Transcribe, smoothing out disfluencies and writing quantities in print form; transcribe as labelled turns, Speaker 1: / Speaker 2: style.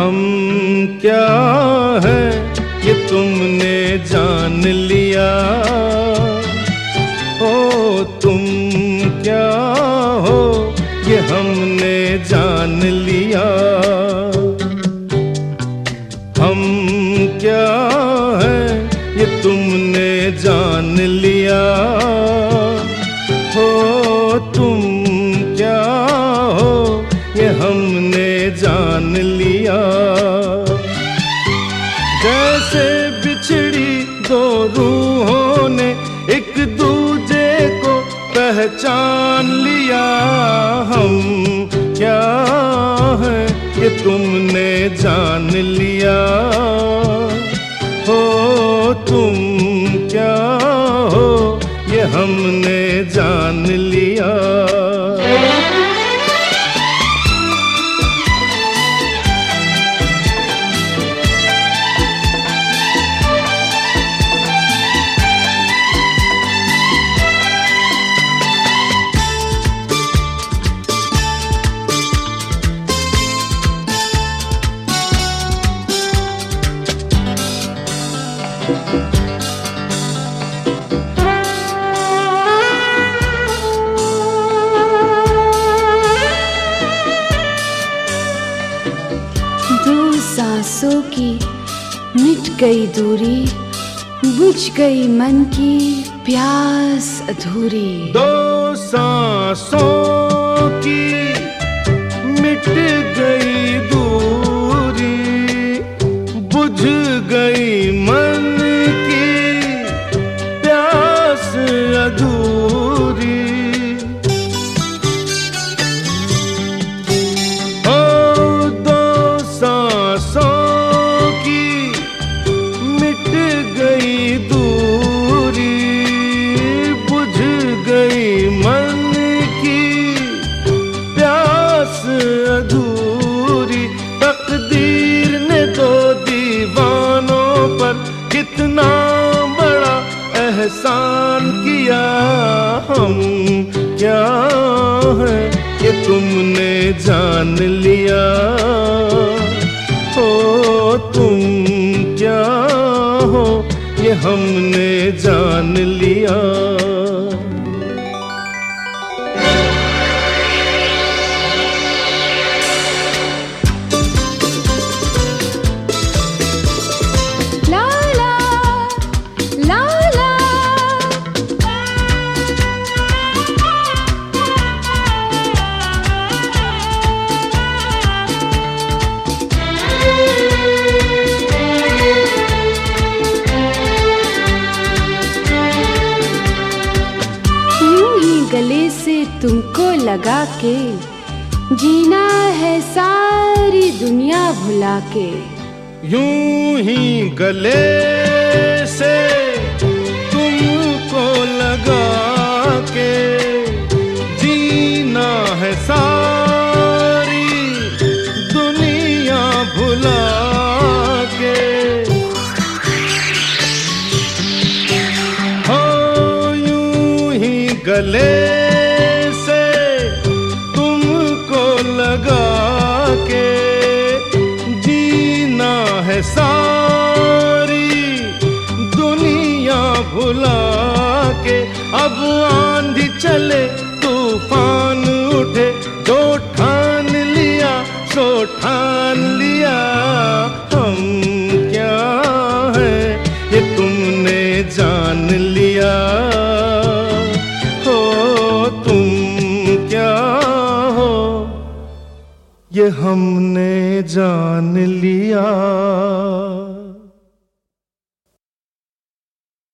Speaker 1: हम क्या है ये तुमने जान लिया, ओ तुम क्या हो ये हमने जान लिया। हम क्या है ये तुमने जान लिया, हो तुम क्या हो ये हमने जान लिया। जैसे बिछड़ी दो रूहों ने एक दूजे को पहचान लिया, हम क्या है ये तुमने जान लिया, हो तुम क्या हो ये हमने जान लिया।
Speaker 2: दो सांसों की मिट गई दूरी, बुझ गई मन की प्यास अधूरी।
Speaker 1: दो सांसों की मिट गई दूरी, बुझ गई मन की प्यास अधूरी। ओ दो सांसों की मिट गई दूरी, बुझ गई मन की प्यास अधूरी। तकदीर ने दो दीवानों पर कितना बड़ा एहसान किया, हम क्या है ये तुमने जान लिया, हो तुम क्या हो ये हमने जान लिया।
Speaker 2: ला ला ला ला, यूं ही गले से तुमको लगा के जीना है सारी दुनिया भुला के।
Speaker 1: यूं ही गले से तुमको लगा के जीना है सारी दुनिया भुला के। हो यूं ही गले से तुमको लगा के जीना है सारी दुनिया भुला के। अब आंधी चले तूफान उठे, जो ठान लिया सो ठान लिया। हम क्या है ये तुमने जान लिया, हो तुम क्या हो ये हमने जान लिया।